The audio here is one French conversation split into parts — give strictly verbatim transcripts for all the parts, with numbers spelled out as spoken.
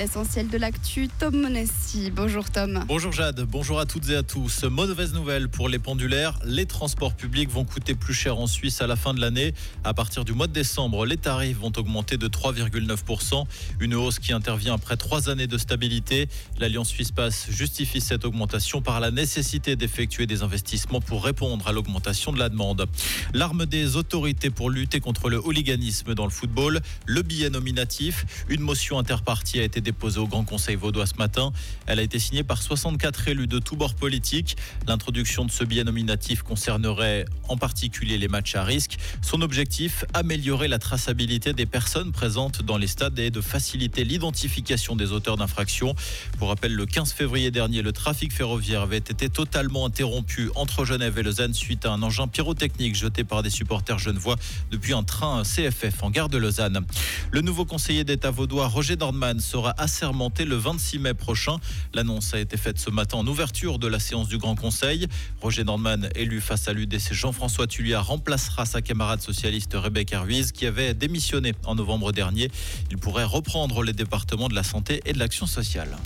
l'essentiel de l'actu, Tom Monessi. Bonjour Tom. Bonjour Jade, bonjour à toutes et à tous. Mauvaise nouvelle pour les pendulaires, les transports publics vont coûter plus cher en Suisse à la fin de l'année. À partir du mois de décembre, les tarifs vont augmenter de trois virgule neuf pour cent. Une hausse qui intervient après trois années de stabilité. L'Alliance Suisse Pass justifie cette augmentation par la nécessité d'effectuer des investissements pour répondre à l'augmentation de la demande. L'arme des autorités pour lutter contre le hooliganisme dans le football, le billet nominatif. Une motion interpartie a été déposée au Grand Conseil vaudois ce matin. Elle a été signée par soixante-quatre élus de tous bords politiques. L'introduction de ce billet nominatif concernerait en particulier les matchs à risque. Son objectif, améliorer la traçabilité des personnes présentes dans les stades et de faciliter l'identification des auteurs d'infractions. Pour rappel, le quinze février dernier, le trafic ferroviaire avait été totalement interrompu entre Genève et Lausanne suite à un engin pyrotechnique jeté par des supporters genevois depuis un train C F F en gare de Lausanne. Le nouveau conseiller d'État vaudois Roger Nordman sera assermenté le vingt-six mai prochain. L'annonce a été faite ce matin en ouverture de la séance du Grand Conseil. Roger Nordman, élu face à l'U D C Jean-François Tulliard, remplacera sa camarade socialiste Rebecca Ruiz qui avait démissionné en novembre dernier. Il pourrait reprendre les départements de la santé et de l'action sociale.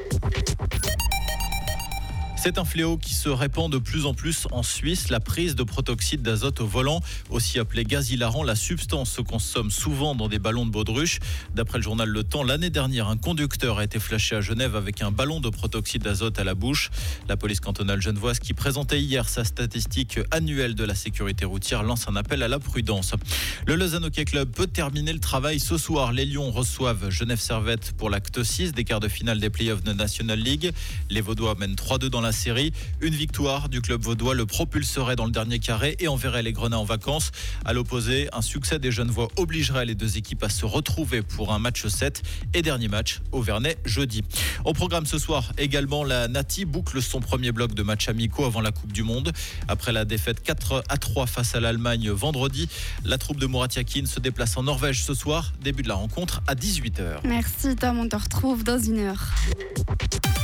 C'est un fléau qui se répand de plus en plus en Suisse, la prise de protoxyde d'azote au volant, aussi appelé gaz hilarant. La substance se consomme souvent dans des ballons de baudruche. D'après le journal Le Temps, l'année dernière, un conducteur a été flashé à Genève avec un ballon de protoxyde d'azote à la bouche. La police cantonale genevoise, qui présentait hier sa statistique annuelle de la sécurité routière, lance un appel à la prudence. Le Lausanne Hockey Club peut terminer le travail ce soir. Les Lions reçoivent Genève Servette pour l'acte six des quarts de finale des playoffs de National League. Les Vaudois mènent trois deux dans la série. Une victoire du club vaudois le propulserait dans le dernier carré et enverrait les Grenats en vacances. À l'opposé, un succès des Genevois obligerait les deux équipes à se retrouver pour un match sept et dernier match au Vernet jeudi. Au programme ce soir également, la Nati boucle son premier bloc de matchs amicaux avant la Coupe du Monde. Après la défaite quatre à trois face à l'Allemagne vendredi, la troupe de Murat Yakin se déplace en Norvège ce soir. Début de la rencontre à dix-huit heures. Merci Tom, on te retrouve dans une heure.